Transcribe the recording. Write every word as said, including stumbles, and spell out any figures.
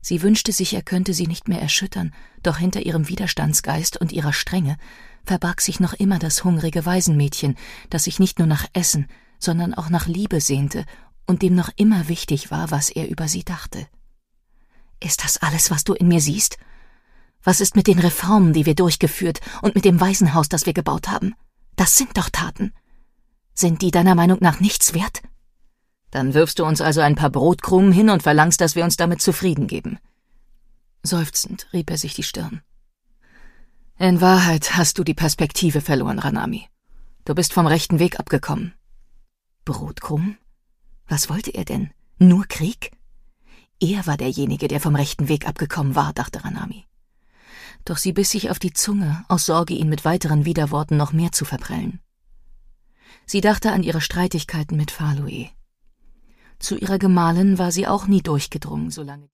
Sie wünschte sich, er könnte sie nicht mehr erschüttern, doch hinter ihrem Widerstandsgeist und ihrer Strenge verbarg sich noch immer das hungrige Waisenmädchen, das sich nicht nur nach Essen, sondern auch nach Liebe sehnte und dem noch immer wichtig war, was er über sie dachte. »Ist das alles, was du in mir siehst? Was ist mit den Reformen, die wir durchgeführt, und mit dem Waisenhaus, das wir gebaut haben? Das sind doch Taten. Sind die deiner Meinung nach nichts wert? Dann wirfst du uns also ein paar Brotkrumen hin und verlangst, dass wir uns damit zufrieden geben.« Seufzend rieb er sich die Stirn. »In Wahrheit hast du die Perspektive verloren, Ranami. Du bist vom rechten Weg abgekommen.« Brotkrumen? Was wollte er denn? Nur Krieg? Er war derjenige, der vom rechten Weg abgekommen war, dachte Ranami. Doch sie biss sich auf die Zunge, aus Sorge, ihn mit weiteren Widerworten noch mehr zu verprellen. Sie dachte an ihre Streitigkeiten mit Falue. Zu ihrer Gemahlin war sie auch nie durchgedrungen, solange